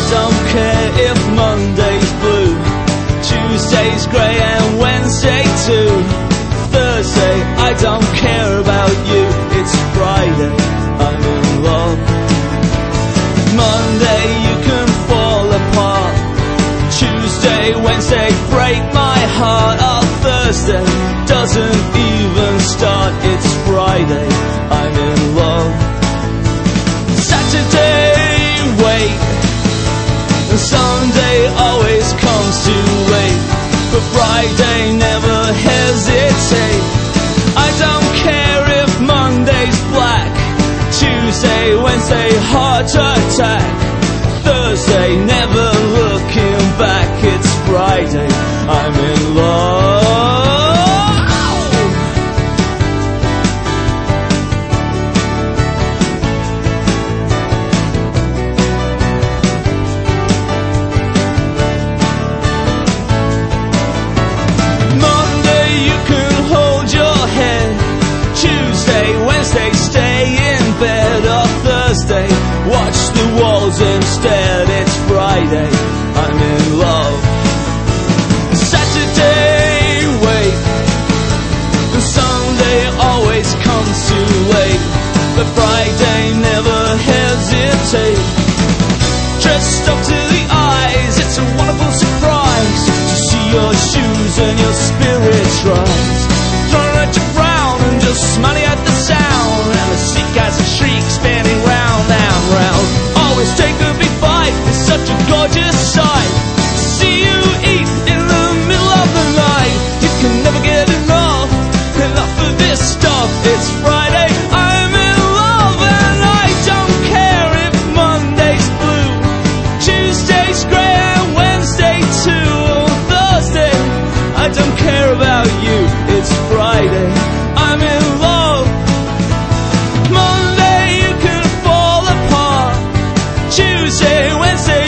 don't care if Monday's blue, Tuesday's grey and Wednesday too. Thursday, I don't care about you. It's Friday, I'm in love. Monday, you can fall apart. Tuesday, Wednesday, break my heart. Oh, Thursday doesn't even start. It's Friday, I'm in love. Saturday, wait. Sunday always comes too late, but Friday never hesitate. I don't care if Monday's black, Tuesday, Wednesday, heart attack. Thursday, never looking back. It's Friday, I'm in love. Monday, you can hold your head. Tuesday, Wednesday, stay in bed. Or Thursday, watch the walls instead. It's Friday, I'm in love. Saturday, wait. Sunday always comes too late, but Friday never hesitate. Dressed up to the eyes, it's a wonderful surprise to see your shoes and your spirits rise. Throwing at your frown and just smiling at the sound, and the seat guys a shriek spinning round and round. Always take a big bite, it's such a gorgeous sight. See you eat in the middle of the night. You can never get enough of this stuff. It's Friday, I'm in love, and I don't care if Monday's blue, Tuesday's grey and Wednesday too. Thursday, I don't care about you. It's Friday, I'm in love. Monday, you can fall apart. Tuesday, Wednesday,